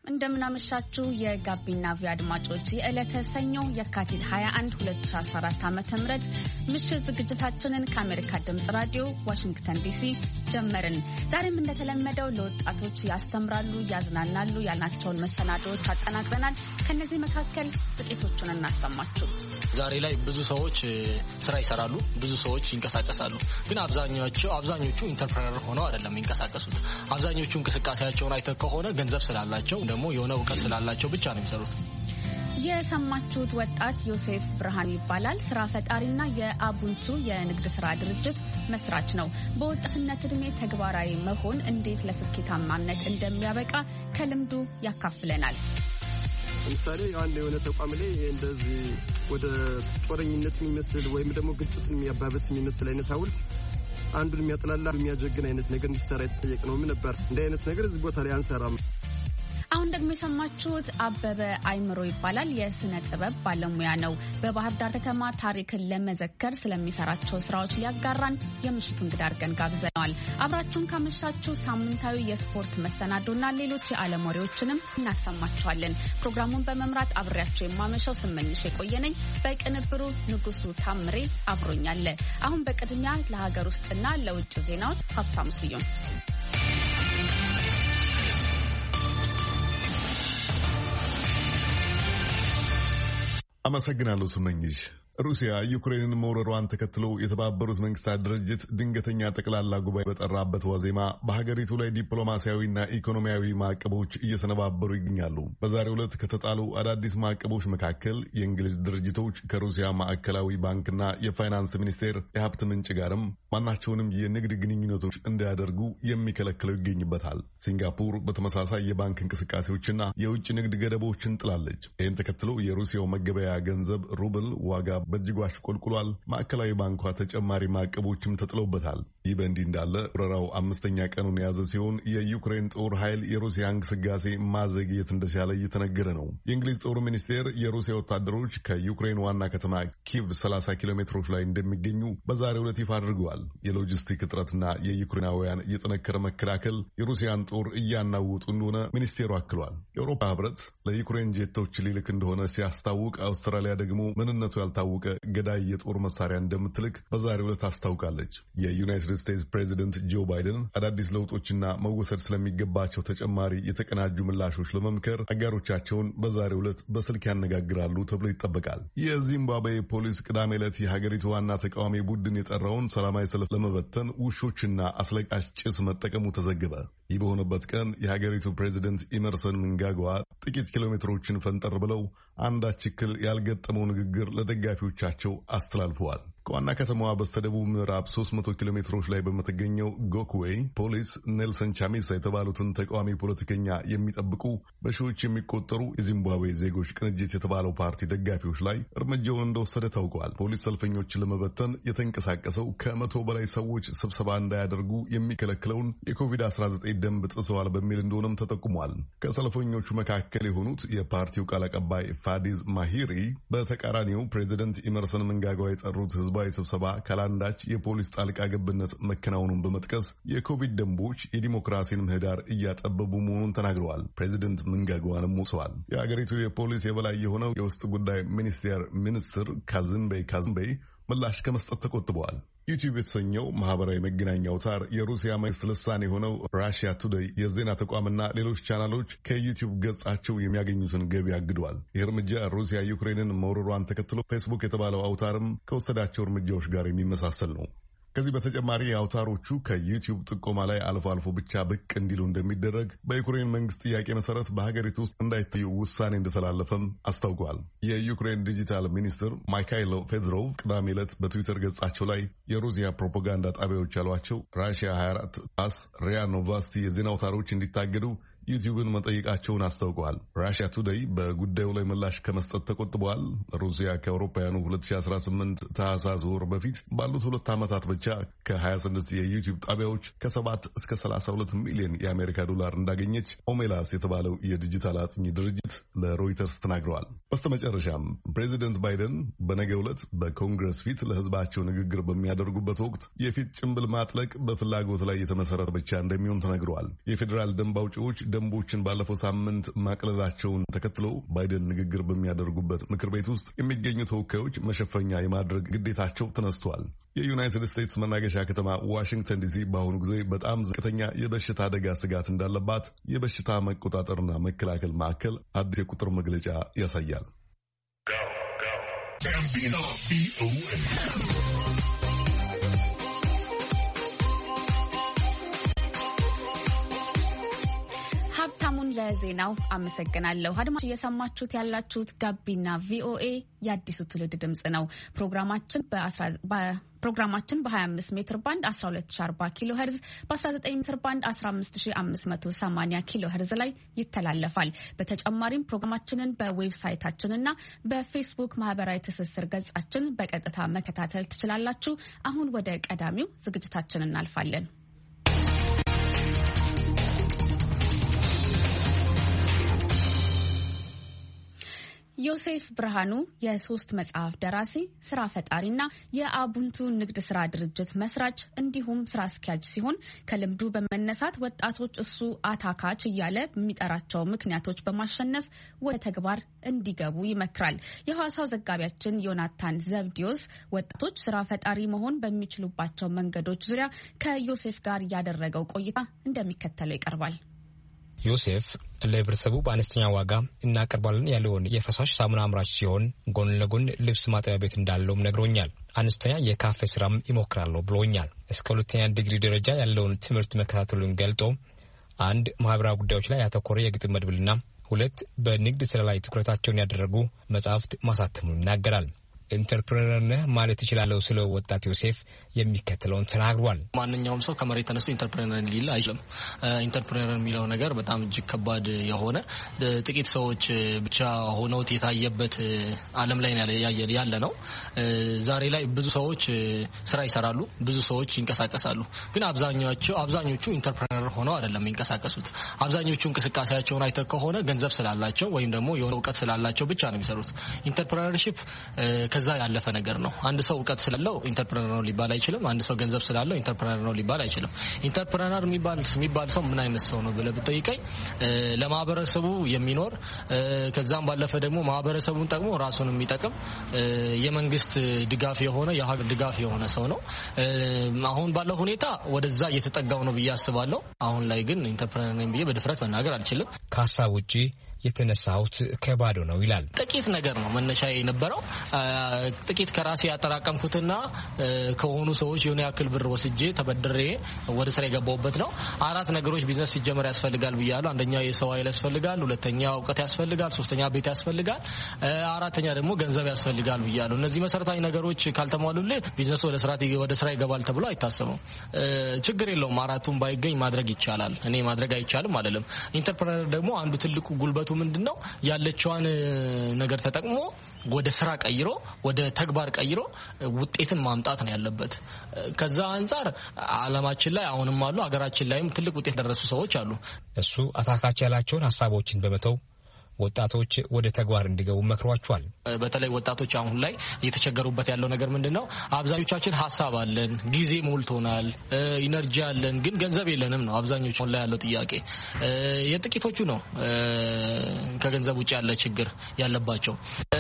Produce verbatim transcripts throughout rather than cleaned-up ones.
እንደምናመሻችሁ የጋቢና ቪ አድማጮች የዕለተ ሰኞ የካቲት ሃያ አንድ ሁለት ሺህ አስራ አራት ዓመተ ምህረት ምሽት ዝግጅታችንን ከአሜሪካ ድምጽ ራዲዮ ዋሽንግተን ዲሲ ጀመርን። ዛሬም እንደተለመደው ለወጣቶች ያስተምራሉ፣ ያዝናናሉ ያልናቸውን መሰናዶዎች አጠናቅረናል። ከነዚህ መካከል ጥቂቶቹን እናሰማችሁ። ዛሬ ላይ ብዙ ሰዎች ስራ ይሰራሉ፣ ብዙ ሰዎች ይንቀሳቀሳሉ። ግን አብዛኞቹ አብዛኞቹ ኢንተርፕረነር ሆነው አይደለም የሚንቀሳቀሱት። አብዛኞቹ እንቅስቃሴያቸውን አይተው ከሆነ ገንዘብ ስላላቸው ደግሞ የሆነ እውቀት ስላላቸው ብቻ ነው የሚሰሩት። የሰማችሁት ወጣት ዮሴፍ ብርሃን ይባላል። ስራ ፈጣሪና የአቡንቱ የንግድ ስራ ድርጅት መስራች ነው። በወጣትነት እድሜ ተግባራዊ መሆን እንዴት ለስኬታማነት እንደሚያበቃ ከልምዱ ያካፍለናል። ለምሳሌ አንድ የሆነ ተቋም ላይ እንደዚህ ወደ ጦረኝነት የሚመስል ወይም ደግሞ ግጭትን የሚያባብስ የሚመስል አይነት ሐውልት አንዱን የሚያጠላላ የሚያጀግን አይነት ነገር እንዲሰራ የተጠየቀ ነው። ምን ነበር እንደ አይነት ነገር እዚህ ቦታ ላይ አንሰራም። አሁን ደግሞ የሰማችሁት አበበ አይምሮ ይባላል። የስነ ጥበብ ባለሙያ ነው። በባህር ዳር ከተማ ታሪክን ለመዘከር ስለሚሰራቸው ስራዎች ሊያጋራን የምሽቱ እንግዳ አድርገን ጋብዘነዋል። አብራችሁን ካመሻችሁ ሳምንታዊ የስፖርት መሰናዶና ሌሎች የዓለም ወሬዎችንም እናሰማችኋለን። ፕሮግራሙን በመምራት አብሬያቸው የማመሻው ስመኝሽ የቆየነኝ፣ በቅንብሩ ንጉሱ ታምሬ አብሮኛለ። አሁን በቅድሚያ ለሀገር ውስጥና ለውጭ ዜናዎች ሀብታሙ ስዩም። አመሰግናለሁ ስመኝሽ። ሩሲያ ዩክሬንን መውረሯን ተከትሎ የተባበሩት መንግስታት ድርጅት ድንገተኛ ጠቅላላ ጉባኤ በጠራበት ዋዜማ በሀገሪቱ ላይ ዲፕሎማሲያዊና ኢኮኖሚያዊ ማዕቀቦች እየተነባበሩ ይገኛሉ። በዛሬው ዕለት ከተጣሉ አዳዲስ ማዕቀቦች መካከል የእንግሊዝ ድርጅቶች ከሩሲያ ማዕከላዊ ባንክና የፋይናንስ ሚኒስቴር የሀብት ምንጭ ጋርም ማናቸውንም የንግድ ግንኙነቶች እንዳያደርጉ የሚከለክለው ይገኝበታል። ሲንጋፖር በተመሳሳይ የባንክ እንቅስቃሴዎችና የውጭ ንግድ ገደቦችን ጥላለች። ይህን ተከትሎ የሩሲያው መገበያ ገንዘብ ሩብል ዋጋ በእጅጉ አሽቆልቁሏል። ማዕከላዊ ባንኳ ተጨማሪ ማዕቀቦችም ተጥለውበታል። ይህ በእንዲህ እንዳለ ወረራው አምስተኛ ቀኑን የያዘ ሲሆን የዩክሬን ጦር ኃይል የሩሲያ እንቅስቃሴ ማዘግየት እንደቻለ እየተነገረ ነው። የእንግሊዝ ጦር ሚኒስቴር የሩሲያ ወታደሮች ከዩክሬን ዋና ከተማ ኪቭ ሰላሳ ኪሎ ሜትሮች ላይ እንደሚገኙ በዛሬው ዕለት ይፋ አድርገዋል። የሎጂስቲክ እጥረትና የዩክሬናውያን የጠነከረ መከላከል የሩሲያን ጦር እያናወጡ እንደሆነ ሚኒስቴሩ አክሏል። የአውሮፓ ህብረት ለዩክሬን ጄቶች ሊልክ እንደሆነ ሲያስታውቅ፣ አውስትራሊያ ደግሞ ምንነቱ ያልታወቀ ገዳይ የጦር መሳሪያ እንደምትልክ በዛሬው ዕለት አስታውቃለች። የዩናይትድ ስቴትስ ፕሬዚደንት ጆ ባይደን አዳዲስ ለውጦችና መወሰድ ስለሚገባቸው ተጨማሪ የተቀናጁ ምላሾች ለመምከር አጋሮቻቸውን በዛሬው ዕለት በስልክ ያነጋግራሉ ተብሎ ይጠበቃል። የዚምባብዌ ፖሊስ ቅዳሜ ዕለት የሀገሪቱ ዋና ተቃዋሚ ቡድን የጠራውን ሰላማዊ ሰልፍ ለመበተን ውሾችና አስለቃሽ ጭስ መጠቀሙ ተዘገበ። ይህ በሆነበት ቀን የሀገሪቱ ፕሬዚደንት ኢመርሰን ምንጋጓ ጥቂት ኪሎ ሜትሮችን ፈንጠር ብለው አንዳች እክል ያልገጠመው ንግግር ለደጋፊዎቻቸው አስተላልፈዋል። ከዋና ከተማዋ በስተደቡብ ምዕራብ ሶስት መቶ ኪሎ ሜትሮች ላይ በምትገኘው ጎክዌይ ፖሊስ ኔልሰን ቻሚሳ የተባሉትን ተቃዋሚ ፖለቲከኛ የሚጠብቁ በሺዎች የሚቆጠሩ የዚምባብዌ ዜጎች ቅንጅት የተባለው ፓርቲ ደጋፊዎች ላይ እርምጃውን እንደወሰደ ታውቋል። ፖሊስ ሰልፈኞችን ለመበተን የተንቀሳቀሰው ከመቶ በላይ ሰዎች ስብሰባ እንዳያደርጉ የሚከለክለውን የኮቪድ አስራ ዘጠኝ ደንብ ጥሰዋል በሚል እንደሆነም ተጠቁሟል። ከሰልፈኞቹ መካከል የሆኑት የፓርቲው ቃል አቀባይ ፋዲዝ ማሂሪ በተቃራኒው ፕሬዚደንት ኢመርሰን ምንጋጓ የጠሩት ህዝባዊ ስብሰባ ካላንዳች የፖሊስ ጣልቃ ገብነት መከናወኑን በመጥቀስ የኮቪድ ደንቦች የዲሞክራሲን ምህዳር እያጠበቡ መሆኑን ተናግረዋል። ፕሬዚደንት ምንጋጓንም ወቅሰዋል። የአገሪቱ የፖሊስ የበላይ የሆነው የውስጥ ጉዳይ ሚኒስቴር ሚኒስትር ካዝንቤይ ካዝንቤይ ምላሽ ከመስጠት ተቆጥበዋል። ዩቲዩብ የተሰኘው ማህበራዊ መገናኛ አውታር የሩሲያ መንግስት ልሳን የሆነው ራሽያ ቱዴይ የዜና ተቋምና ሌሎች ቻናሎች ከዩቲዩብ ገጻቸው የሚያገኙትን ገቢ አግዷል። ይህ እርምጃ ሩሲያ ዩክሬንን መውረሯን ተከትሎ ፌስቡክ የተባለው አውታርም ከወሰዳቸው እርምጃዎች ጋር የሚመሳሰል ነው። ከዚህ በተጨማሪ አውታሮቹ ከዩቲዩብ ጥቆማ ላይ አልፎ አልፎ ብቻ ብቅ እንዲሉ እንደሚደረግ በዩክሬን መንግስት ጥያቄ መሰረት በሀገሪቱ ውስጥ እንዳይታዩ ውሳኔ እንደተላለፈም አስታውቀዋል። የዩክሬን ዲጂታል ሚኒስትር ማይካይሎ ፌድሮቭ ቅዳሜ ዕለት በትዊተር ገጻቸው ላይ የሩሲያ ፕሮፓጋንዳ ጣቢያዎች ያሏቸው ራሽያ ሀያ አራት ታስ፣ ሪያ ኖቫስቲ የዜና አውታሮች እንዲታገዱ ዩቲዩብን መጠየቃቸውን አስታውቀዋል። ራሽያ ቱዴይ በጉዳዩ ላይ ምላሽ ከመስጠት ተቆጥበዋል። ሩሲያ ከአውሮፓውያኑ ሁለት ሺህ አስራ ስምንት ታህሳስ ወር በፊት ባሉት ሁለት ዓመታት ብቻ ከሀያ ስድስት የዩቲዩብ ጣቢያዎች ከሰባት እስከ ሰላሳ ሁለት ሚሊዮን የአሜሪካ ዶላር እንዳገኘች ኦሜላስ የተባለው የዲጂታል አጥኚ ድርጅት ለሮይተርስ ተናግረዋል። በስተመጨረሻም ፕሬዚደንት ባይደን በነገው ዕለት በኮንግረስ ፊት ለህዝባቸው ንግግር በሚያደርጉበት ወቅት የፊት ጭንብል ማጥለቅ በፍላጎት ላይ የተመሰረተ ብቻ እንደሚሆን ተነግረዋል። የፌዴራል ደንብ አውጪዎች ደንቦችን ባለፈው ሳምንት ማቅለላቸውን ተከትሎ ባይደን ንግግር በሚያደርጉበት ምክር ቤት ውስጥ የሚገኙ ተወካዮች መሸፈኛ የማድረግ ግዴታቸው ተነስቷል። የዩናይትድ ስቴትስ መናገሻ ከተማ ዋሽንግተን ዲሲ በአሁኑ ጊዜ በጣም ዝቅተኛ የበሽታ አደጋ ስጋት እንዳለባት የበሽታ መቆጣጠርና መከላከል ማዕከል አዲስ የቁጥር መግለጫ ያሳያል። ሀብታሙን ለዜናው አመሰግናለሁ። አድማጭ እየሰማችሁት ያላችሁት ጋቢና ቪኦኤ የአዲሱ ትውልድ ድምጽ ነው። ፕሮግራማችን ፕሮግራማችን በ25 ሜትር ባንድ አስራ ሁለት ሺህ አርባ ኪሎ ሄርዝ በ19 ሜትር ባንድ አስራ አምስት ሺህ አምስት መቶ ሰማንያ ኪሎ ሄርዝ ላይ ይተላለፋል። በተጨማሪም ፕሮግራማችንን በዌብሳይታችንና በፌስቡክ ማህበራዊ ትስስር ገጻችን በቀጥታ መከታተል ትችላላችሁ። አሁን ወደ ቀዳሚው ዝግጅታችን እናልፋለን። ዮሴፍ ብርሃኑ የሶስት መጽሐፍ ደራሲ፣ ስራ ፈጣሪና የአቡንቱ ንግድ ስራ ድርጅት መስራች እንዲሁም ስራ አስኪያጅ ሲሆን ከልምዱ በመነሳት ወጣቶች እሱ አታካች እያለ በሚጠራቸው ምክንያቶች በማሸነፍ ወደ ተግባር እንዲገቡ ይመክራል። የሐዋሳው ዘጋቢያችን ዮናታን ዘብዲዮስ ወጣቶች ስራ ፈጣሪ መሆን በሚችሉባቸው መንገዶች ዙሪያ ከዮሴፍ ጋር ያደረገው ቆይታ እንደሚከተለው ይቀርባል። ዮሴፍ ለህብረተሰቡ በአነስተኛ ዋጋ እናቀርባለን ያለውን የፈሳሽ ሳሙና አምራች ሲሆን ጎን ለጎን ልብስ ማጠቢያ ቤት እንዳለውም ነግሮኛል። አነስተኛ የካፌ ስራም ይሞክራል ብሎኛል። እስከ ሁለተኛ ዲግሪ ደረጃ ያለውን ትምህርት መከታተሉን ገልጦ አንድ ማህበራዊ ጉዳዮች ላይ ያተኮረ የግጥም መድብልና ሁለት በንግድ ስራ ላይ ትኩረታቸውን ያደረጉ መጽሐፍት ማሳተሙን ይናገራል። ኢንተርፕረነር ነህ ማለት ይችላል ስለ ወጣት ዮሴፍ የሚከተለውን ተናግሯል። ማንኛውም ሰው ከመሬት ተነስቶ ኢንተርፕረነር ሊል አይችልም። ኢንተርፕረነር የሚለው ነገር በጣም እጅግ ከባድ የሆነ ጥቂት ሰዎች ብቻ ሆነው የታየበት ዓለም ላይ ያለ ነው። ዛሬ ላይ ብዙ ሰዎች ስራ ይሰራሉ፣ ብዙ ሰዎች ይንቀሳቀሳሉ። ግን አብዛኞቹ አብዛኞቹ ኢንተርፕረነር ሆነው አይደለም የሚንቀሳቀሱት። አብዛኞቹ እንቅስቃሴያቸውን አይተህ ከሆነ ገንዘብ ስላላቸው ወይም ደግሞ የሆነ እውቀት ስላላቸው ብቻ ነው የሚሰሩት። ኢንተርፕረነርሺፕ ከዛ ያለፈ ነገር ነው። አንድ ሰው እውቀት ስላለው ኢንተርፕረነር ነው ሊባል አይችልም። አንድ ሰው ገንዘብ ስላለው ኢንተርፕረነር ነው ሊባል አይችልም። ኢንተርፕረነር የሚባል የሚባል ሰው ምን አይነት ሰው ነው ብለህ ብትጠይቀኝ ለማህበረሰቡ የሚኖር ከዛም ባለፈ ደግሞ ማህበረሰቡን ጠቅሞ ራሱን የሚጠቅም የመንግስት ድጋፍ የሆነ የሀገር ድጋፍ የሆነ ሰው ነው። አሁን ባለው ሁኔታ ወደዛ እየተጠጋው ነው ብዬ አስባለሁ። አሁን ላይ ግን ኢንተርፕረነር ነኝ ብዬ በድፍረት መናገር አልችልም። ከሀሳብ ውጪ የተነሳሁት ከባዶ ነው ይላል። ጥቂት ነገር ነው መነሻ የነበረው። ጥቂት ከራሴ ያጠራቀምኩትና ከሆኑ ሰዎች የሆነ ያክል ብር ወስጄ ተበድሬ ወደ ስራ የገባሁበት ነው። አራት ነገሮች ቢዝነስ ሲጀመር ያስፈልጋል ብያለሁ። አንደኛ የሰው ኃይል ያስፈልጋል፣ ሁለተኛ እውቀት ያስፈልጋል፣ ሶስተኛ ቤት ያስፈልጋል፣ አራተኛ ደግሞ ገንዘብ ያስፈልጋል ብያለሁ። እነዚህ መሰረታዊ ነገሮች ካልተሟሉልህ ቢዝነስ ወደ ስራ ወደ ስራ ይገባል ተብሎ አይታሰብም። ችግር የለውም አራቱን ባይገኝ ማድረግ ይቻላል። እኔ ማድረግ አይቻልም አይደለም። ኢንተርፕረነር ደግሞ አንዱ ትልቁ ጉልበቱ ምንድነው? ያለችዋን ነገር ተጠቅሞ ወደ ስራ ቀይሮ ወደ ተግባር ቀይሮ ውጤትን ማምጣት ነው ያለበት። ከዛ አንፃር ዓለማችን ላይ አሁንም አሉ፣ ሀገራችን ላይም ትልቅ ውጤት ደረሱ ሰዎች አሉ። እሱ አታካች ያላቸውን ሀሳቦችን በመተው ወጣቶች ወደ ተግባር እንዲገቡ መክሯቸዋል። በተለይ ወጣቶች አሁን ላይ እየተቸገሩበት ያለው ነገር ምንድነው? አብዛኞቻችን ሀሳብ አለን፣ ጊዜ ሞልቶናል፣ ኢነርጂ አለን፣ ግን ገንዘብ የለንም ነው አብዛኞቹ ላይ ያለው ጥያቄ። የጥቂቶቹ ነው ከገንዘብ ውጭ ያለ ችግር ያለባቸው።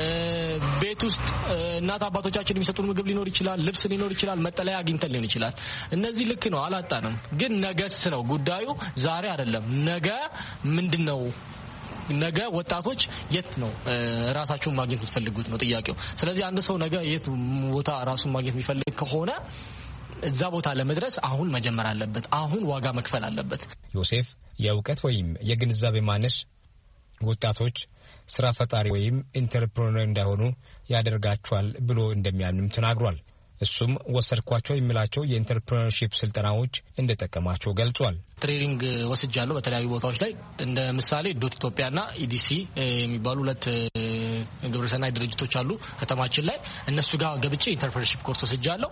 ቤት ውስጥ እናት አባቶቻችን የሚሰጡን ምግብ ሊኖር ይችላል፣ ልብስ ሊኖር ይችላል፣ መጠለያ አግኝተን ሊሆን ይችላል። እነዚህ ልክ ነው፣ አላጣንም። ግን ነገስ ነው ጉዳዩ፣ ዛሬ አይደለም። ነገ ምንድነው? ነገ ወጣቶች የት ነው ራሳቸውን ማግኘት የምትፈልጉት ነው ጥያቄው። ስለዚህ አንድ ሰው ነገ የት ቦታ ራሱን ማግኘት የሚፈልግ ከሆነ እዛ ቦታ ለመድረስ አሁን መጀመር አለበት። አሁን ዋጋ መክፈል አለበት። ዮሴፍ የእውቀት ወይም የግንዛቤ ማነስ ወጣቶች ስራ ፈጣሪ ወይም ኢንተርፕረነር እንዳይሆኑ ያደርጋቸዋል ብሎ እንደሚያምንም ተናግሯል። እሱም ወሰድኳቸው የሚላቸው የኢንተርፕረነርሺፕ ስልጠናዎች እንደጠቀማቸው ገልጿል። ትሬኒንግ ወስጃለሁ በተለያዩ ቦታዎች ላይ እንደ ምሳሌ ዶት ኢትዮጵያና ኢዲሲ የሚባሉ ሁለት ግብረሰናይ ድርጅቶች አሉ ከተማችን ላይ። እነሱ ጋር ገብቼ ኢንተርፕረነርሺፕ ኮርስ ወስጃለሁ።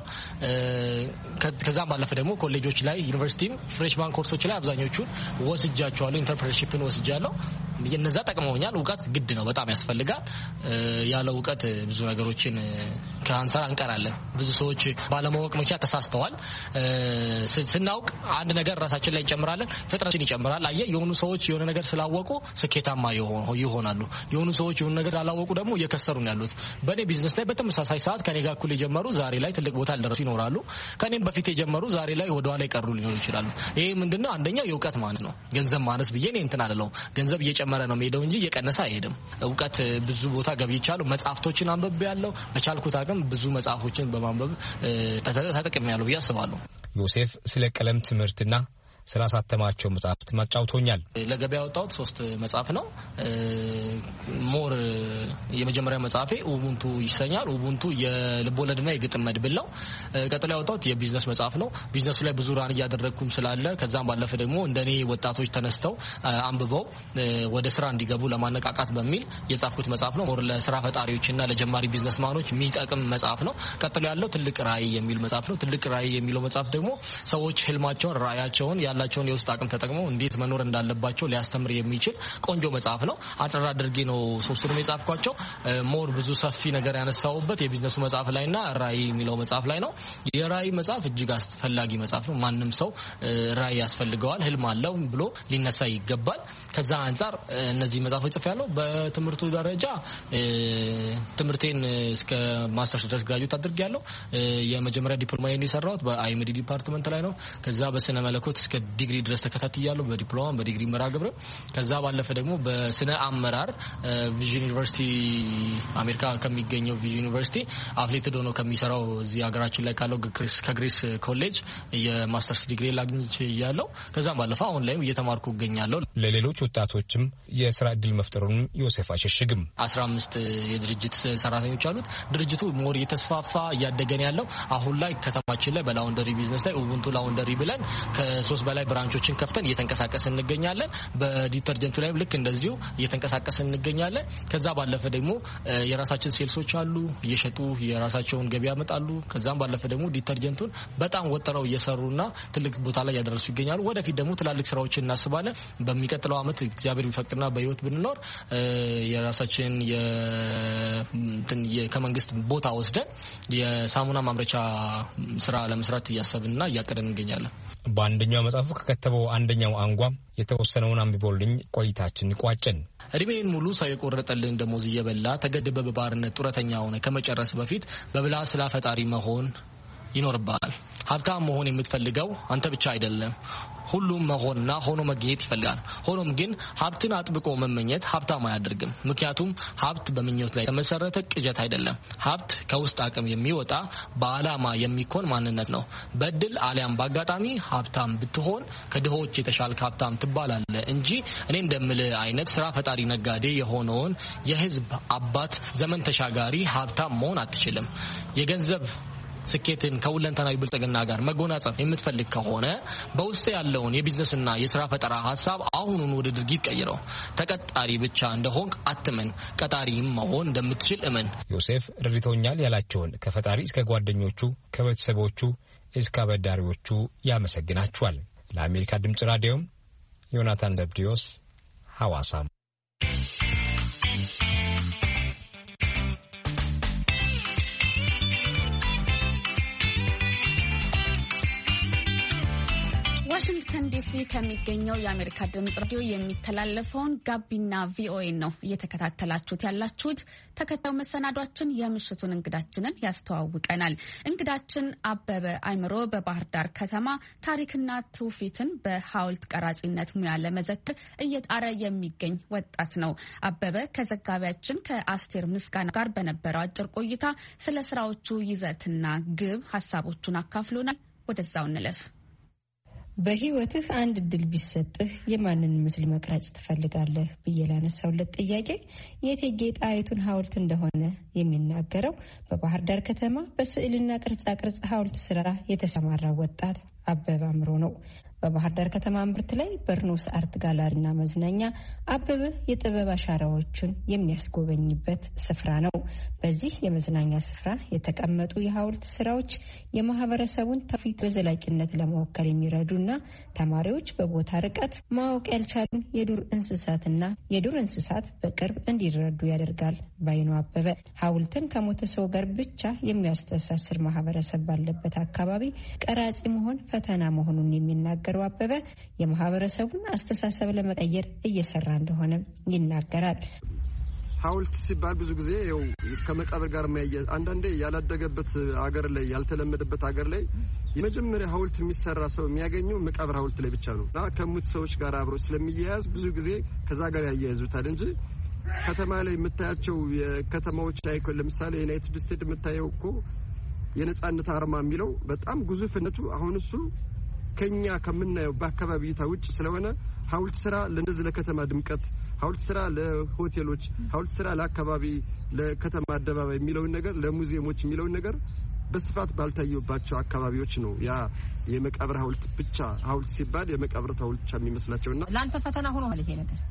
ከዛም ባለፈ ደግሞ ኮሌጆች ላይ ዩኒቨርሲቲም ፍሬሽማን ኮርሶች ላይ አብዛኞቹን ወስጃቸዋለሁ። ኢንተርፕረነርሺፕን ወስጃለሁ። እነዛ ጠቅመውኛል። እውቀት ግድ ነው፣ በጣም ያስፈልጋል። ያለ እውቀት ብዙ ነገሮችን ካንሰር አንቀራለን። ብዙ ሰዎች ባለማወቅ ምክንያት ተሳስተዋል። ስናውቅ አንድ ነገር ራሳችን ላይ እንጨምራለን፣ ፍጥነታችን ይጨምራል። አየ የሆኑ ሰዎች የሆነ ነገር ስላወቁ ስኬታማ ይሆናሉ። የሆኑ ሰዎች የሆነ ነገር አላወቁ ደግሞ እየከሰሩ ነው ያሉት። በኔ ቢዝነስ ላይ በተመሳሳይ ሰዓት ከኔ ጋር እኩል የጀመሩ ዛሬ ላይ ትልቅ ቦታ ያልደረሱ ይኖራሉ። ከኔም በፊት የጀመሩ ዛሬ ላይ ወደ ኋላ ይቀሩ ሊኖሩ ይችላሉ። ይሄ ምንድነው? አንደኛው የእውቀት ማነስ ነው። ገንዘብ ማነስ ብዬ እኔ እንትን አለለው። ገንዘብ እየጨመረ ነው የሚሄደው እንጂ እየቀነሰ አይሄድም። እውቀት ብዙ ቦታ ገብይቻለሁ። መጽሐፍቶችን አንብቤያለሁ። በቻልኩት አቅም ብዙ መጽሐፎችን በማንበብ ተጠቅሜያለሁ ብዬ አስባለሁ። ዮሴፍ ስለ ቀለም ትምህርትና ስላሳተማቸው መጽሐፍት ማጫውቶኛል። ለገበያ ያወጣሁት ሶስት መጽሐፍ ነው። ሞር የመጀመሪያ መጽሐፌ ኡቡንቱ ይሰኛል። ኡቡንቱ የልቦለድና የግጥም መድብል ነው። ቀጥሎ ያወጣሁት የቢዝነስ መጽሐፍ ነው። ቢዝነሱ ላይ ብዙ ራን እያደረግኩም ስላለ ከዛም ባለፈ ደግሞ እንደኔ ወጣቶች ተነስተው አንብበው ወደ ስራ እንዲገቡ ለማነቃቃት በሚል የጻፍኩት መጽሐፍ ነው። ሞር ለስራ ፈጣሪዎችና ለጀማሪ ቢዝነስማኖች የሚጠቅም መጽሐፍ ነው። ቀጥሎ ያለው ትልቅ ራዕይ የሚል መጽሐፍ ነው። ትልቅ ራዕይ የሚለው መጽሐፍ ደግሞ ሰዎች ህልማቸውን ራዕያቸውን ያላቸውን የውስጥ አቅም ተጠቅመው እንዴት መኖር እንዳለባቸው ሊያስተምር የሚችል ቆንጆ መጽሐፍ ነው። አጥራ አድርጌ ነው ሶስቱንም የጻፍኳቸው። ሞር ብዙ ሰፊ ነገር ያነሳውበት የቢዝነሱ መጽሐፍ ላይና ራዕይ የሚለው መጽሐፍ ላይ ነው። የራዕይ መጽሐፍ እጅግ አስፈላጊ መጽሐፍ ነው። ማንም ሰው ራዕይ ያስፈልገዋል፣ ህልም አለው ብሎ ሊነሳ ይገባል። ከዛ አንፃር እነዚህ መጽሐፎች ጽፌያለሁ። በትምህርቱ ደረጃ ትምህርቴን እስከ ማስተርስ ድረስ ግራጁዌት አድርጌያለሁ። የመጀመሪያ ዲፕሎማዬን የሰራሁት በአይኤምዲ ዲፓርትመንት ላይ ነው። ከዛ በስነ መለኮት እስከ ዲግሪ ድረስ ተከታትያለሁ በዲፕሎማ በዲግሪ መርሃ ግብር። ከዛ ባለፈ ደግሞ በስነ አመራር ቪዥን ዩኒቨርሲቲ አሜሪካ ከሚገኘው ቪዥን ዩኒቨርሲቲ አፍሌትድ ሆኖ ከሚሰራው እዚህ ሀገራችን ላይ ካለው ከግሬስ ኮሌጅ የማስተርስ ዲግሪ ላግኝቼ እያለሁ ከዛም ባለፈ አሁን ላይም እየተማርኩ እገኛለሁ። ለሌሎች ወጣቶችም የስራ እድል መፍጠሩን ዮሴፍ አሸሽግም አስራ አምስት የድርጅት ሰራተኞች አሉት። ድርጅቱ ሞር እየተስፋፋ እያደገን ያለው አሁን ላይ ከተማችን ላይ በላውንደሪ ቢዝነስ ላይ ኡቡንቱ ላውንደሪ ብለን ከሶስት በላይ ብራንቾችን ከፍተን እየተንቀሳቀስን እንገኛለን። በዲተርጀንቱ ላይም ልክ እንደዚሁ እየተንቀሳቀስን እንገኛለን። ከዛ ባለፈ ደግሞ የራሳችን ሴልሶች አሉ እየሸጡ የራሳቸውን ገቢ ያመጣሉ። ከዛም ባለፈ ደግሞ ዲተርጀንቱን በጣም ወጥረው እየሰሩና ትልቅ ቦታ ላይ ያደረሱ ይገኛሉ። ወደፊት ደግሞ ትላልቅ ስራዎችን እናስባለን። በሚቀጥለው አመት እግዚአብሔር ቢፈቅድና በህይወት ብንኖር የራሳችን ከመንግስት ቦታ ወስደን የሳሙና ማምረቻ ስራ ለመስራት እያሰብንና እያቀደን እንገኛለን። በአንደኛው መጽሐፉ ከከተበው አንደኛው አንጓም የተወሰነውን አንብቦልኝ ቆይታችን ቋጨን። እድሜን ሙሉ ሰው የቆረጠልን ደሞዝ እየበላ ተገድበ በባርነት ጡረተኛ ሆነ ከመጨረስ በፊት በብላ ስላ ፈጣሪ መሆን ይኖርባል። ሀብታም መሆን የምትፈልገው አንተ ብቻ አይደለም፣ ሁሉም መሆንና ሆኖ መገኘት ይፈልጋል። ሆኖም ግን ሀብትን አጥብቆ መመኘት ሀብታም አያደርግም። ምክንያቱም ሀብት በምኞት ላይ የተመሰረተ ቅዠት አይደለም። ሀብት ከውስጥ አቅም የሚወጣ በአላማ የሚኮን ማንነት ነው። በእድል አሊያም በአጋጣሚ ሀብታም ብትሆን ከድሆች የተሻልክ ሀብታም ትባላለህ እንጂ እኔ እንደምልህ አይነት ስራ ፈጣሪ ነጋዴ የሆነውን የህዝብ አባት ዘመን ተሻጋሪ ሀብታም መሆን አትችልም። የገንዘብ ስኬትን ከሁለንተናዊ ብልጽግና ጋር መጎናጸፍ የምትፈልግ ከሆነ በውስጥ ያለውን የቢዝነስና የስራ ፈጠራ ሀሳብ አሁኑን ወደ ድርጊት ቀይረው። ተቀጣሪ ብቻ እንደሆንክ አትመን፣ ቀጣሪም መሆን እንደምትችል እመን። ዮሴፍ ረድቶኛል ያላቸውን ከፈጣሪ እስከ ጓደኞቹ፣ ከቤተሰቦቹ እስከ አበዳሪዎቹ ያመሰግናቸዋል። ለአሜሪካ ድምጽ ራዲዮም ዮናታን ዘብዲዮስ ሐዋሳም። ዋሽንግተን ዲሲ ከሚገኘው የአሜሪካ ድምጽ ሬዲዮ የሚተላለፈውን ጋቢና ቪኦኤ ነው እየተከታተላችሁት ያላችሁት። ተከታዩ መሰናዷችን የምሽቱን እንግዳችንን ያስተዋውቀናል። እንግዳችን አበበ አይምሮ በባህር ዳር ከተማ ታሪክና ትውፊትን በሐውልት ቀራጺነት ሙያ ለመዘከር እየጣረ የሚገኝ ወጣት ነው። አበበ ከዘጋቢያችን ከአስቴር ምስጋና ጋር በነበረው አጭር ቆይታ ስለ ስራዎቹ ይዘትና ግብ ሀሳቦቹን አካፍሎናል። ወደዛው እንለፍ። በህይወትህ አንድ እድል ቢሰጥህ የማንን ምስል መቅረጽ ትፈልጋለህ ብዬ ላነሳውለት ጥያቄ የእቴጌ ጣይቱን ሐውልት እንደሆነ የሚናገረው በባህር ዳር ከተማ በስዕልና ቅርጻ ቅርጽ ሐውልት ስራ የተሰማራ ወጣት አበበ አምሮ ነው። በባህር ዳር ከተማ እምብርት ላይ በርኖስ አርት ጋላሪና መዝናኛ አበበ የጥበብ አሻራዎችን የሚያስጎበኝበት ስፍራ ነው። በዚህ የመዝናኛ ስፍራ የተቀመጡ የሐውልት ስራዎች የማህበረሰቡን ትውፊት በዘላቂነት ለመወከል የሚረዱና ተማሪዎች በቦታ ርቀት ማወቅ ያልቻሉ የዱር እንስሳትና የዱር እንስሳት በቅርብ እንዲረዱ ያደርጋል ባይኑ አበበ። ሐውልትን ከሞተ ሰው ጋር ብቻ የሚያስተሳስር ማህበረሰብ ባለበት አካባቢ ቀራጺ መሆን ፈተና መሆኑን የሚናገረው አበበ የማህበረሰቡን አስተሳሰብ ለመቀየር እየሰራ እንደሆነ ይናገራል። ሐውልት ሲባል ብዙ ጊዜ ያው ከመቃብር ጋር የሚያያዝ አንዳንዴ ያላደገበት አገር ላይ ያልተለመደበት አገር ላይ የመጀመሪያ ሐውልት የሚሰራ ሰው የሚያገኘው መቃብር ሐውልት ላይ ብቻ ነው እና ከሙት ሰዎች ጋር አብሮ ስለሚያያዝ ብዙ ጊዜ ከዛ ጋር ያያይዙታል እንጂ ከተማ ላይ የምታያቸው የከተማዎች አይኮን ለምሳሌ ዩናይትድ ስቴትስ የምታየው እኮ የነጻነት አርማ የሚለው በጣም ግዙፍነቱ አሁን እሱ ከኛ ከምናየው በአካባቢ እይታ ውጭ ስለሆነ ሐውልት ስራ ለነዚህ ለከተማ ድምቀት፣ ሐውልት ስራ ለሆቴሎች፣ ሐውልት ስራ ለአካባቢ ለከተማ አደባባይ የሚለውን ነገር ለሙዚየሞች የሚለውን ነገር በስፋት ባልታየባቸው አካባቢዎች ነው ያ የመቃብር ሐውልት ብቻ ሐውልት ሲባል የመቃብር ሐውልት ብቻ የሚመስላቸውና ላንተ ፈተና ሆኖ ማለት ይሄ ነገር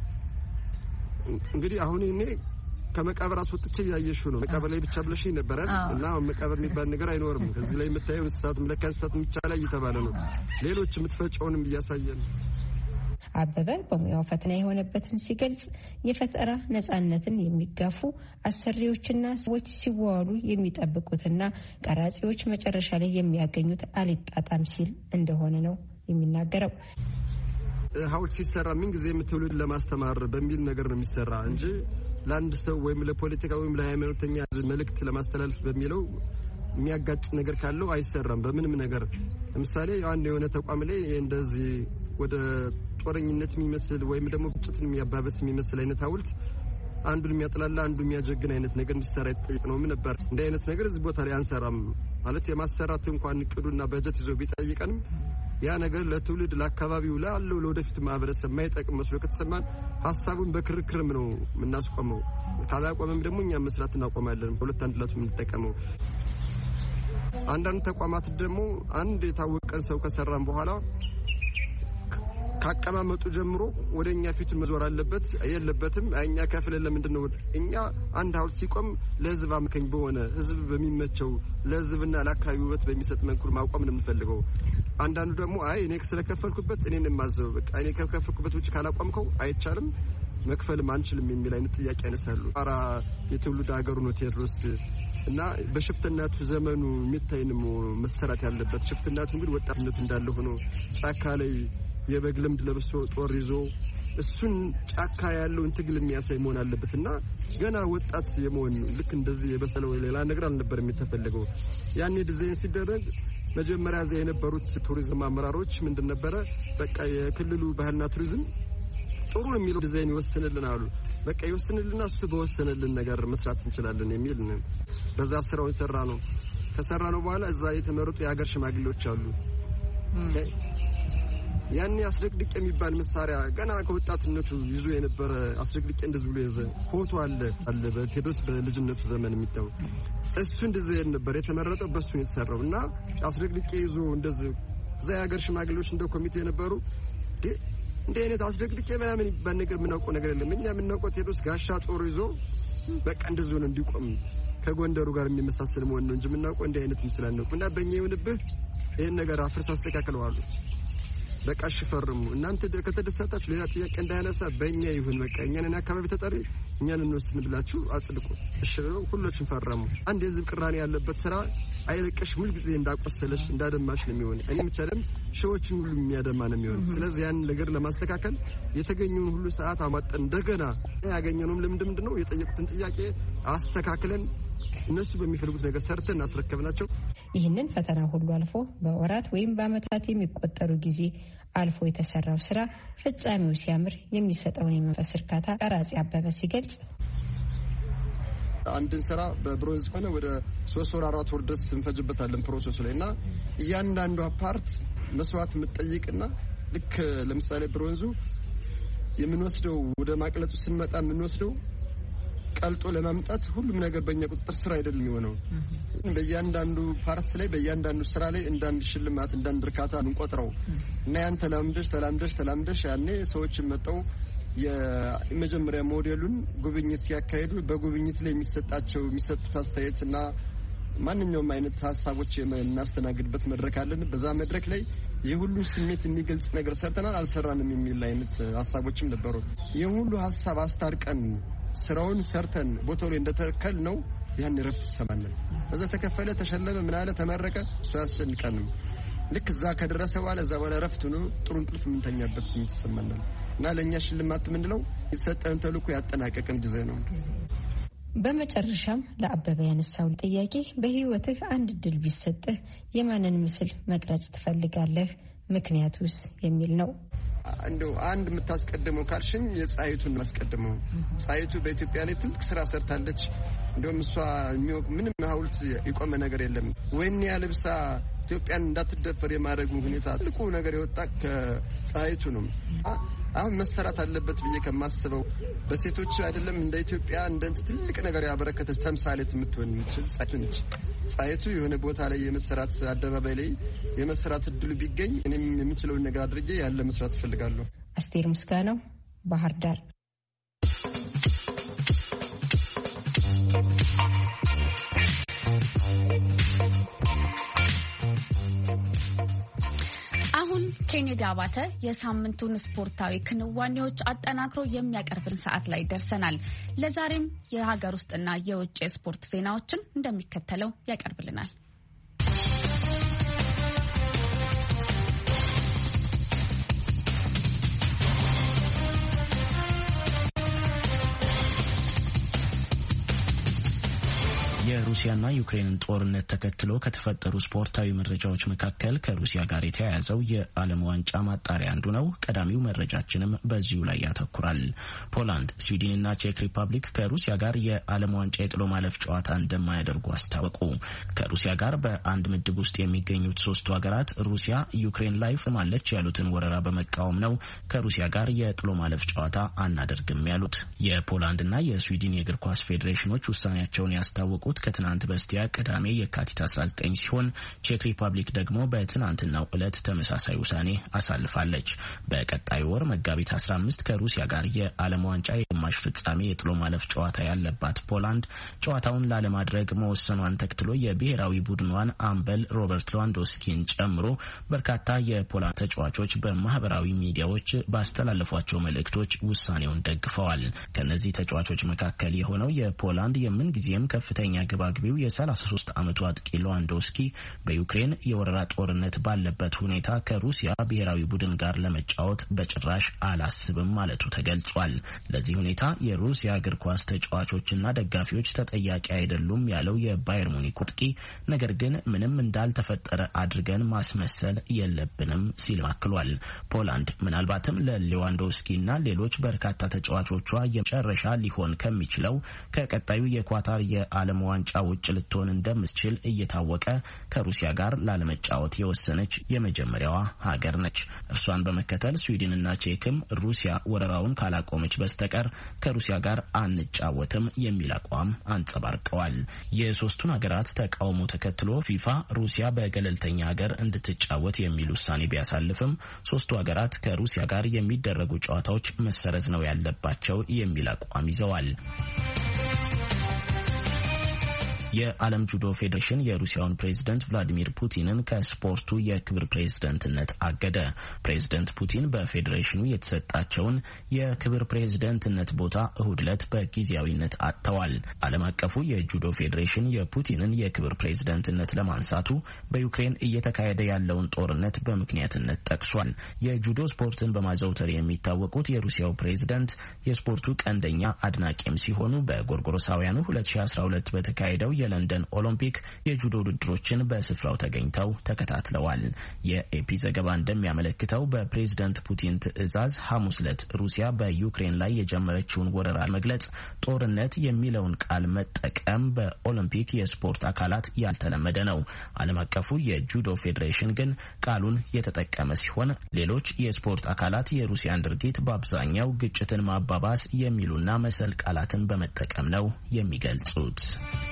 እንግዲህ አሁን እኔ ከመቃብር አስወጥቼ ያየሹ ነው መቃብር ላይ ብቻ ብለሽኝ ነበር እና መቃብር የሚባል ነገር አይኖርም። ከዚህ ላይ የምታየው እንስሳት መለካ እንስሳት ብቻ ላይ እየተባለ ነው ሌሎች የምትፈጨውንም እያሳየን። አበበ በሙያው ፈተና የሆነበትን ሲገልጽ የፈጠራ ነጻነትን የሚጋፉ አሰሪዎችና ሰዎች ሲዋሉ የሚጠብቁትና ቀራጺዎች መጨረሻ ላይ የሚያገኙት አልጣጣም ሲል እንደሆነ ነው የሚናገረው። ሐውልት ሲሰራ ምን ጊዜ የምትውልድ ለማስተማር በሚል ነገር ነው የሚሰራ እንጂ ለአንድ ሰው ወይም ለፖለቲካ ወይም ለሃይማኖተኛ መልእክት ለማስተላለፍ በሚለው የሚያጋጭ ነገር ካለው አይሰራም በምንም ነገር። ለምሳሌ አንድ የሆነ ተቋም ላይ እንደዚህ ወደ ጦረኝነት የሚመስል ወይም ደግሞ ግጭትን የሚያባበስ የሚመስል አይነት ሐውልት አንዱን የሚያጥላላ አንዱን የሚያጀግን አይነት ነገር እንዲሰራ ይጠይቅ ነው ምን ነበር እንደ አይነት ነገር እዚህ ቦታ ላይ አንሰራም ማለት የማሰራት እንኳን እቅዱና በጀት ይዞ ቢጠይቀንም ያ ነገር ለትውልድ ለአካባቢው ላለው ለወደፊት ማህበረሰብ ማይጠቅም መስሎ ከተሰማን ሐሳቡን በክርክርም ነው የምናስቆመው። ካላቆመም ደግሞ እኛ መስራት እናቆማለን። ሁለት አንድ ለቱ የምንጠቀመው አንዳንድ ተቋማት ደግሞ አንድ የታወቀን ሰው ከሰራን በኋላ ካቀማመጡ ጀምሮ ወደኛ ፊት መዞር አለበት የለበትም እኛ ከፍለን ለምንድነው እኛ አንድ ሐውልት ሲቆም ለህዝብ አመከኝ በሆነ ህዝብ በሚመቸው ለህዝብና ለአካባቢው ውበት በሚሰጥ መልኩ ማቆም ነው የምንፈልገው። አንዳንዱ ደግሞ አይ እኔ ስለከፈልኩበት እኔን ማዘው በቃ እኔ ከከፈልኩበት ውጭ ካላቆምከው አይቻልም መክፈልም አንችልም የሚል አይነት ጥያቄ ያነሳሉ። አራ የትውልድ ሀገሩ ነው ቴዎድሮስ እና በሽፍትናቱ ዘመኑ የሚታይንም መሰራት ያለበት ሽፍትናቱ እንግዲህ ወጣትነቱ እንዳለ ሆኖ ጫካ ላይ የበግ ልምድ ለብሶ ጦር ይዞ እሱን ጫካ ያለውን ትግል የሚያሳይ መሆን አለበትና ገና ወጣት የመሆን ልክ እንደዚህ የበሰለው ሌላ ነገር አልነበረም የተፈለገው። ያኔ ዲዛይን ሲደረግ መጀመሪያ እዚያ የነበሩት ቱሪዝም አመራሮች ምንድን ነበረ በቃ የክልሉ ባህልና ቱሪዝም ጥሩ የሚለው ዲዛይን ይወስንልን አሉ። በቃ ይወስንልና እሱ በወሰነልን ነገር መስራት እንችላለን የሚል በዛ ስራውን ሰራ ነው። ከሰራ ነው በኋላ እዛ የተመረጡ የሀገር ሽማግሌዎች አሉ። ያኔ አስደቅድቅ የሚባል መሳሪያ ገና ከወጣትነቱ ይዞ የነበረ አስደቅድቅ እንደዚህ ብሎ የዘ ፎቶ አለ አለ በቴዎድሮስ በልጅነቱ ዘመን የሚታው እሱ እንደዚህ ነበር የተመረጠው በሱ ነው የተሰራው እና አስደቅድቅ ይዞ እንደዚህ እዛ የሀገር ሽማግሌዎች እንደ ኮሚቴ የነበሩ እንደ አይነት አስደቅድቅ ምናምን የሚባል ነገር የምናውቀው ነገር የለም። እኛ የምናውቀው ቴዎድሮስ ጋሻ ጦር ይዞ በቃ እንደዚህ ነው እንዲቆም ከጎንደሩ ጋር የሚመሳሰል መሆን ነው እንጂ የምናውቀው እንደ አይነት ምስል አንነው እና በእኛ ይሁንብህ ይሄን ነገር አፍርስ አስተካክለው አሉ። በቃ ሽፈርሙ እናንተ ከተደሰታችሁ ሌላ ጥያቄ እንዳያነሳ በእኛ ይሁን በቃ እኛን አካባቢ ተጠሪ እኛን እንወስን ብላችሁ አጽድቁ። እሺ ነው ሁሉችን ፈረሙ። አንድ የህዝብ ቅራኔ ያለበት ስራ አይለቀሽ ሙሉ ጊዜ እንዳቆሰለሽ እንዳደማሽ ነው የሚሆን። እኔ ምቻለም ሺዎችን ሁሉ የሚያደማ ነው የሚሆን። ስለዚህ ያን ነገር ለማስተካከል የተገኘውን ሁሉ ሰዓት አማጠን እንደገና ያገኘነውም ለምንድን ነው የጠየቁትን ጥያቄ አስተካክለን እነሱ በሚፈልጉት ነገር ሰርተን አስረከብናቸው። ይህንን ፈተና ሁሉ አልፎ በወራት ወይም በአመታት የሚቆጠሩ ጊዜ አልፎ የተሰራው ስራ ፍጻሜው ሲያምር የሚሰጠውን የመንፈስ እርካታ ቀራጺ አበበ ሲገልጽ አንድን ስራ በብሮንዝ ሆነ ወደ ሶስት ወር አራት ወር ድረስ እንፈጅበታለን ፕሮሰሱ ላይና እያንዳንዱ ፓርት መስዋዕት የምትጠይቅና ልክ ለምሳሌ ብሮንዙ የምንወስደው ወደ ማቅለጡ ስንመጣ የምንወስደው ቀልጦ ለማምጣት ሁሉም ነገር በእኛ ቁጥጥር ስራ አይደለም የሆነው። በእያንዳንዱ ፓርት ላይ በእያንዳንዱ ስራ ላይ እንዳንድ ሽልማት እንዳንድ እርካታ እንቆጥረው እና ያን ተላምደሽ ተላምደሽ ተላምደሽ ያኔ ሰዎችን መጠው የመጀመሪያ ሞዴሉን ጉብኝት ሲያካሂዱ በጉብኝት ላይ የሚሰጣቸው የሚሰጡት አስተያየትና ማንኛውም አይነት ሀሳቦች የምናስተናግድበት መድረክ አለን። በዛ መድረክ ላይ የሁሉ ስሜት የሚገልጽ ነገር ሰርተናል አልሰራንም የሚል አይነት ሀሳቦችም ነበሩ። የሁሉ ሀሳብ አስታርቀን ስራውን ሰርተን ቦታው ላይ እንደተከል ነው ያን ረፍት ይሰማናል። በዛ ተከፈለ ተሸለመ ምን አለ ተመረቀ እሱ ያስጨንቀንም። ልክ እዛ ከደረሰ በኋላ እዛ በኋላ ረፍት ነው ጥሩ እንቅልፍ የምንተኛበት ስሜት ይሰማናል። እና ለእኛ ሽልማት ምንድነው የተሰጠን ተልዕኮ ያጠናቀቀን ጊዜ ነው። በመጨረሻም ለአበበ ያነሳው ጥያቄ በህይወትህ አንድ ድል ቢሰጥህ የማንን ምስል መቅረጽ ትፈልጋለህ? ምክንያቱስ የሚል ነው። እንደው አንድ የምታስቀድመው ካልሽኝ የፀሐይቱን ማስቀድመው። ፀሐይቱ በኢትዮጵያ ላይ ትልቅ ስራ ሰርታለች። እንደውም እሷ የሚወቅ ምንም ሐውልት የቆመ ነገር የለም። ወይኔ ያልብሳ ኢትዮጵያን እንዳትደፈር የማድረጉ ሁኔታ ትልቁ ነገር የወጣ ከፀሐይቱ ነው። አሁን መሰራት አለበት ብዬ ከማስበው በሴቶች አይደለም እንደ ኢትዮጵያ እንደ ትልቅ ነገር ያበረከተች ተምሳሌት የምትሆን የምትችል ፀሐይቱ ነች። ፀሐይቱ የሆነ ቦታ ላይ የመሰራት አደባባይ ላይ የመሰራት እድሉ ቢገኝ እኔም የምችለውን ነገር አድርጌ ያለ መስራት እፈልጋለሁ። አስቴር ምስጋናው፣ ባህር ዳር። አሁን ኬኔዲ አባተ የሳምንቱን ስፖርታዊ ክንዋኔዎች አጠናክሮ የሚያቀርብን ሰዓት ላይ ደርሰናል። ለዛሬም የሀገር ውስጥና የውጭ የስፖርት ዜናዎችን እንደሚከተለው ያቀርብልናል። የሩሲያና ዩክሬንን ጦርነት ተከትሎ ከተፈጠሩ ስፖርታዊ መረጃዎች መካከል ከሩሲያ ጋር የተያያዘው የዓለም ዋንጫ ማጣሪያ አንዱ ነው። ቀዳሚው መረጃችንም በዚሁ ላይ ያተኩራል። ፖላንድ፣ ስዊድንና ቼክ ሪፐብሊክ ከሩሲያ ጋር የዓለም ዋንጫ የጥሎ ማለፍ ጨዋታ እንደማያደርጉ አስታወቁ። ከሩሲያ ጋር በአንድ ምድብ ውስጥ የሚገኙት ሶስቱ ሀገራት ሩሲያ ዩክሬን ላይ ፈጽማለች ያሉትን ወረራ በመቃወም ነው ከሩሲያ ጋር የጥሎ ማለፍ ጨዋታ አናደርግም ያሉት። የፖላንድና የስዊድን የእግር ኳስ ፌዴሬሽኖች ውሳኔያቸውን ያስታወቁት ከትናንት በስቲያ ቅዳሜ የካቲት አስራ ዘጠኝ ሲሆን ቼክ ሪፐብሊክ ደግሞ በትናንትናው ዕለት ተመሳሳይ ውሳኔ አሳልፋለች። በቀጣዩ ወር መጋቢት አስራ አምስት ከሩሲያ ጋር የዓለም ዋንጫ የግማሽ ፍጻሜ የጥሎ ማለፍ ጨዋታ ያለባት ፖላንድ ጨዋታውን ላለማድረግ መወሰኗን ተከትሎ የብሔራዊ ቡድኗን አምበል ሮበርት ሌዋንዶውስኪን ጨምሮ በርካታ የፖላንድ ተጫዋቾች በማህበራዊ ሚዲያዎች ባስተላለፏቸው መልእክቶች ውሳኔውን ደግፈዋል። ከነዚህ ተጫዋቾች መካከል የሆነው የፖላንድ የምንጊዜም ከፍተኛ ግባግቢው የሰላሳ ሶስት ዓመቱ አጥቂ ሌዋንዶውስኪ በዩክሬን የወረራ ጦርነት ባለበት ሁኔታ ከሩሲያ ብሔራዊ ቡድን ጋር ለመጫወት በጭራሽ አላስብም ማለቱ ተገልጿል። ለዚህ ሁኔታ የሩሲያ እግር ኳስ ተጫዋቾችና ደጋፊዎች ተጠያቂ አይደሉም ያለው የባየር ሙኒክ አጥቂ ነገር ግን ምንም እንዳልተፈጠረ አድርገን ማስመሰል የለብንም ሲል አክሏል። ፖላንድ ምናልባትም ለሌዋንዶውስኪና ሌሎች በርካታ ተጫዋቾቿ የመጨረሻ ሊሆን ከሚችለው ከቀጣዩ የኳታር የዓለም ዋንጫ ውጭ ልትሆን እንደምትችል እየታወቀ ከሩሲያ ጋር ላለመጫወት የወሰነች የመጀመሪያዋ ሀገር ነች። እርሷን በመከተል ስዊድንና ቼክም ሩሲያ ወረራውን ካላቆመች በስተቀር ከሩሲያ ጋር አንጫወትም የሚል አቋም አንጸባርቀዋል። የሶስቱን ሀገራት ተቃውሞ ተከትሎ ፊፋ ሩሲያ በገለልተኛ ሀገር እንድትጫወት የሚል ውሳኔ ቢያሳልፍም ሶስቱ ሀገራት ከሩሲያ ጋር የሚደረጉ ጨዋታዎች መሰረዝ ነው ያለባቸው የሚል አቋም ይዘዋል። የዓለም ጁዶ ፌዴሬሽን የሩሲያውን ፕሬዝዳንት ቭላዲሚር ፑቲንን ከስፖርቱ የክብር ፕሬዝዳንትነት አገደ። ፕሬዝዳንት ፑቲን በፌዴሬሽኑ የተሰጣቸውን የክብር ፕሬዝዳንትነት ቦታ እሁድ ዕለት በጊዜያዊነት አጥተዋል። ዓለም አቀፉ የጁዶ ፌዴሬሽን የፑቲንን የክብር ፕሬዝዳንትነት ለማንሳቱ በዩክሬን እየተካሄደ ያለውን ጦርነት በምክንያትነት ጠቅሷል። የጁዶ ስፖርትን በማዘውተር የሚታወቁት የሩሲያው ፕሬዝዳንት የስፖርቱ ቀንደኛ አድናቂም ሲሆኑ በጎርጎሮሳውያኑ ሁለት ሺ አስራ ሁለት በተካሄደው የለንደን ኦሎምፒክ የጁዶ ውድድሮችን በስፍራው ተገኝተው ተከታትለዋል። የኤፒ ዘገባ እንደሚያመለክተው በፕሬዝዳንት ፑቲን ትዕዛዝ ሐሙስ ዕለት ሩሲያ በዩክሬን ላይ የጀመረችውን ወረራ መግለጽ ጦርነት የሚለውን ቃል መጠቀም በኦሎምፒክ የስፖርት አካላት ያልተለመደ ነው። ዓለም አቀፉ የጁዶ ፌዴሬሽን ግን ቃሉን የተጠቀመ ሲሆን ሌሎች የስፖርት አካላት የሩሲያን ድርጊት በአብዛኛው ግጭትን ማባባስ የሚሉና መሰል ቃላትን በመጠቀም ነው የሚገልጹት።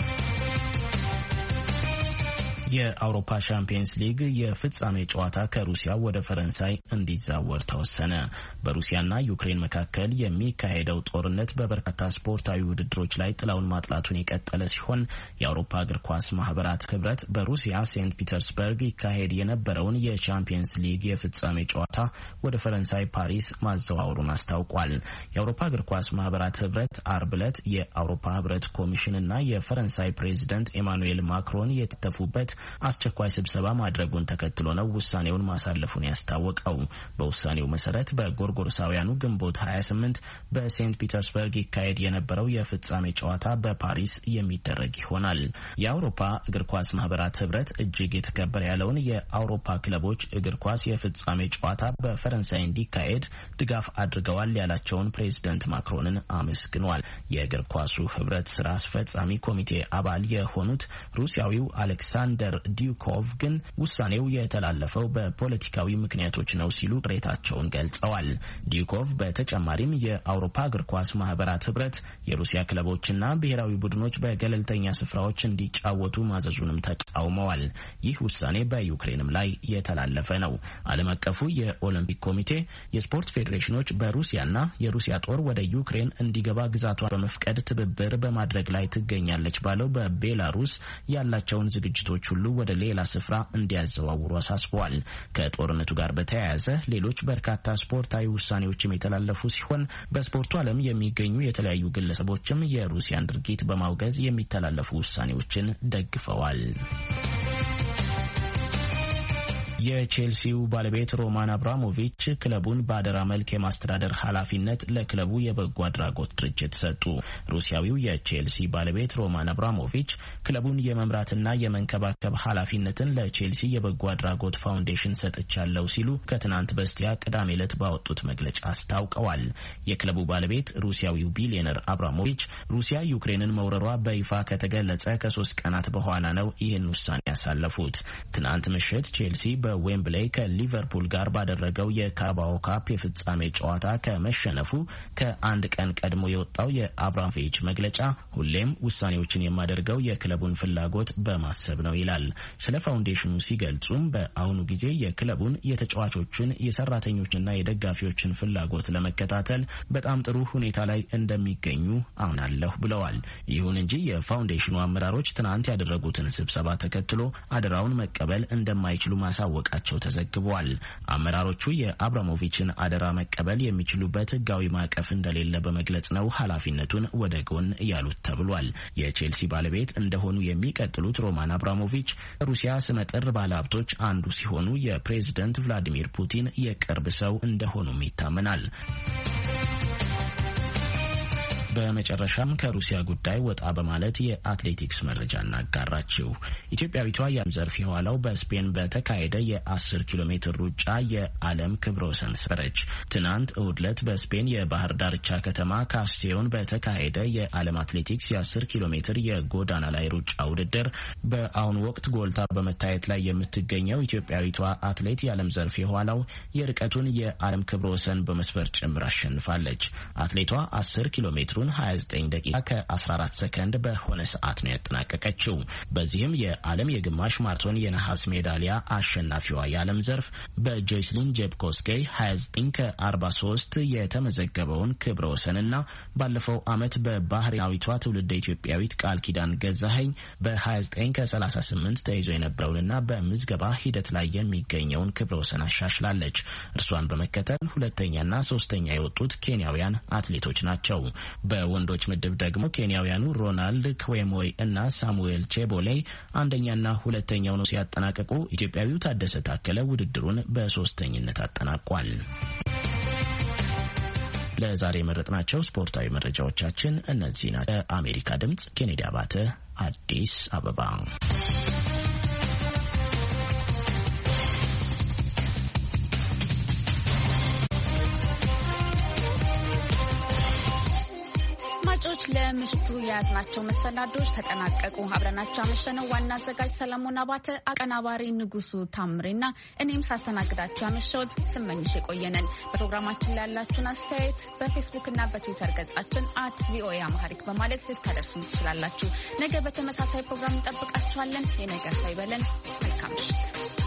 የአውሮፓ ሻምፒየንስ ሊግ የፍጻሜ ጨዋታ ከሩሲያ ወደ ፈረንሳይ እንዲዛወር ተወሰነ። በሩሲያና ዩክሬን መካከል የሚካሄደው ጦርነት በበርካታ ስፖርታዊ ውድድሮች ላይ ጥላውን ማጥላቱን የቀጠለ ሲሆን የአውሮፓ እግር ኳስ ማህበራት ህብረት በሩሲያ ሴንት ፒተርስበርግ ይካሄድ የነበረውን የቻምፒየንስ ሊግ የፍጻሜ ጨዋታ ወደ ፈረንሳይ ፓሪስ ማዘዋወሩን አስታውቋል። የአውሮፓ እግር ኳስ ማህበራት ህብረት አርብ ዕለት የአውሮፓ ህብረት ኮሚሽንና የፈረንሳይ ፕሬዚደንት ኤማኑኤል ማክሮን የተተፉበት አስቸኳይ ስብሰባ ማድረጉን ተከትሎ ነው ውሳኔውን ማሳለፉን ያስታወቀው። በውሳኔው መሰረት በጎርጎርሳውያኑ ግንቦት ሀያ ስምንት በሴንት ፒተርስበርግ ይካሄድ የነበረው የፍጻሜ ጨዋታ በፓሪስ የሚደረግ ይሆናል። የአውሮፓ እግር ኳስ ማህበራት ህብረት እጅግ የተከበረ ያለውን የአውሮፓ ክለቦች እግር ኳስ የፍጻሜ ጨዋታ በፈረንሳይ እንዲካሄድ ድጋፍ አድርገዋል ያላቸውን ፕሬዚደንት ማክሮንን አመስግኗል። የእግር ኳሱ ህብረት ስራ አስፈጻሚ ኮሚቴ አባል የሆኑት ሩሲያዊው አሌክሳንደር ዲዩኮቭ ግን ውሳኔው የተላለፈው በፖለቲካዊ ምክንያቶች ነው ሲሉ ቅሬታቸውን ገልጸዋል። ዲዩኮቭ በተጨማሪም የአውሮፓ እግር ኳስ ማህበራት ህብረት የሩሲያ ክለቦችና ብሔራዊ ቡድኖች በገለልተኛ ስፍራዎች እንዲጫወቱ ማዘዙንም ተቃውመዋል። ይህ ውሳኔ በዩክሬንም ላይ የተላለፈ ነው። ዓለም አቀፉ የኦሎምፒክ ኮሚቴ የስፖርት ፌዴሬሽኖች በሩሲያና የሩሲያ ጦር ወደ ዩክሬን እንዲገባ ግዛቷ በመፍቀድ ትብብር በማድረግ ላይ ትገኛለች ባለው በቤላሩስ ያላቸውን ዝግጅቶች ሁሉ ወደ ሌላ ስፍራ እንዲያዘዋውሩ አሳስበዋል። ከጦርነቱ ጋር በተያያዘ ሌሎች በርካታ ስፖርታዊ ውሳኔዎችም የተላለፉ ሲሆን በስፖርቱ ዓለም የሚገኙ የተለያዩ ግለሰቦችም የሩሲያን ድርጊት በማውገዝ የሚተላለፉ ውሳኔዎችን ደግፈዋል። የቼልሲው ባለቤት ሮማን አብራሞቪች ክለቡን በአደራ መልክ የማስተዳደር ኃላፊነት ለክለቡ የበጎ አድራጎት ድርጅት ሰጡ። ሩሲያዊው የቼልሲ ባለቤት ሮማን አብራሞቪች ክለቡን የመምራትና የመንከባከብ ኃላፊነትን ለቼልሲ የበጎ አድራጎት ፋውንዴሽን ሰጥቻለሁ ሲሉ ከትናንት በስቲያ ቅዳሜ ዕለት ባወጡት መግለጫ አስታውቀዋል። የክለቡ ባለቤት ሩሲያዊው ቢሊዮነር አብራሞቪች ሩሲያ ዩክሬንን መውረሯ በይፋ ከተገለጸ ከሶስት ቀናት በኋላ ነው ይህን ውሳኔ ያሳለፉት። ትናንት ምሽት ቼልሲ በዌምብሌይ ከሊቨርፑል ጋር ባደረገው የካራባኦ ካፕ የፍጻሜ ጨዋታ ከመሸነፉ ከአንድ ቀን ቀድሞ የወጣው የአብራሞቪች መግለጫ ሁሌም ውሳኔዎችን የማደርገው የክለቡን ፍላጎት በማሰብ ነው ይላል። ስለ ፋውንዴሽኑ ሲገልጹም በአሁኑ ጊዜ የክለቡን የተጫዋቾችን የሰራተኞችና የደጋፊዎችን ፍላጎት ለመከታተል በጣም ጥሩ ሁኔታ ላይ እንደሚገኙ አምናለሁ ብለዋል። ይሁን እንጂ የፋውንዴሽኑ አመራሮች ትናንት ያደረጉትን ስብሰባ ተከትሎ አደራውን መቀበል እንደማይችሉ ማሳወቅ ቃቸው ተዘግቧል። አመራሮቹ የአብራሞቪችን አደራ መቀበል የሚችሉበት ሕጋዊ ማዕቀፍ እንደሌለ በመግለጽ ነው ኃላፊነቱን ወደ ጎን ያሉት ተብሏል። የቼልሲ ባለቤት እንደሆኑ የሚቀጥሉት ሮማን አብራሞቪች ሩሲያ ስመጥር ባለሀብቶች አንዱ ሲሆኑ የፕሬዝዳንት ቭላዲሚር ፑቲን የቅርብ ሰው እንደሆኑም ይታመናል። በመጨረሻም ከሩሲያ ጉዳይ ወጣ በማለት የአትሌቲክስ መረጃ እናጋራችሁ። ኢትዮጵያዊቷ የዘርፍ የኋላው በስፔን በተካሄደ የአስር ኪሎ ሜትር ሩጫ የዓለም ክብረ ወሰን ሰበረች። ትናንት እሁድ ዕለት በስፔን የባህር ዳርቻ ከተማ ካስቴዮን በተካሄደ የዓለም አትሌቲክስ የአስር ኪሎ ሜትር የጎዳና ላይ ሩጫ ውድድር በአሁኑ ወቅት ጎልታ በመታየት ላይ የምትገኘው ኢትዮጵያዊቷ አትሌት የዓለም ዘርፍ የኋላው የርቀቱን የዓለም ክብረ ወሰን በመስበር ጭምር አሸንፋለች። አትሌቷ አስር ኪሎ ሜትሩን ሀያ ዘጠኝ ደቂቃ ከአስራ አራት ሰከንድ በሆነ ሰዓት ነው ያጠናቀቀችው። በዚህም የዓለም የግማሽ ማራቶን የነሐስ ሜዳሊያ አሸናፊዋ የዓለም ዘርፍ በጆይስሊን ጄፕኮስጌይ ሀያ ዘጠኝ ከአርባ ሶስት የተመዘገበውን ክብረ ወሰንና ባለፈው ዓመት በባህሬናዊቷ ትውልደ ኢትዮጵያዊት ቃል ኪዳን ገዛኸኝ በሀያ ዘጠኝ ከሰላሳ ስምንት ተይዞ የነበረውንና በምዝገባ ሂደት ላይ የሚገኘውን ክብረ ወሰን አሻሽላለች። እርሷን በመከተል ሁለተኛና ሶስተኛ የወጡት ኬንያውያን አትሌቶች ናቸው። በወንዶች ምድብ ደግሞ ኬንያውያኑ ሮናልድ ክዌሞይ እና ሳሙኤል ቼቦሌ አንደኛና ሁለተኛው ነው ሲያጠናቀቁ፣ ኢትዮጵያዊው ታደሰ ታከለ ውድድሩን በሶስተኝነት አጠናቋል። ለዛሬ የመረጥናቸው ስፖርታዊ መረጃዎቻችን እነዚህ ናቸው። አሜሪካ ድምጽ ኬኔዲ አባተ አዲስ አበባ። አድማጮች ለምሽቱ የያዝናቸው መሰናዶች ተጠናቀቁ። አብረናቸው ያመሸነው ዋና አዘጋጅ ሰለሞን አባተ፣ አቀናባሪ ንጉሱ ታምሬና እኔም ሳስተናግዳችሁ ያመሸሁት ስመኝሽ የቆየነን። በፕሮግራማችን ላይ ያላችሁን አስተያየት በፌስቡክ እና በትዊተር ገጻችን አት ቪኦኤ አማሪክ በማለት ልታደርሱን ትችላላችሁ። ነገ በተመሳሳይ ፕሮግራም እንጠብቃችኋለን። የነገ ሳይበለን መልካም ምሽት።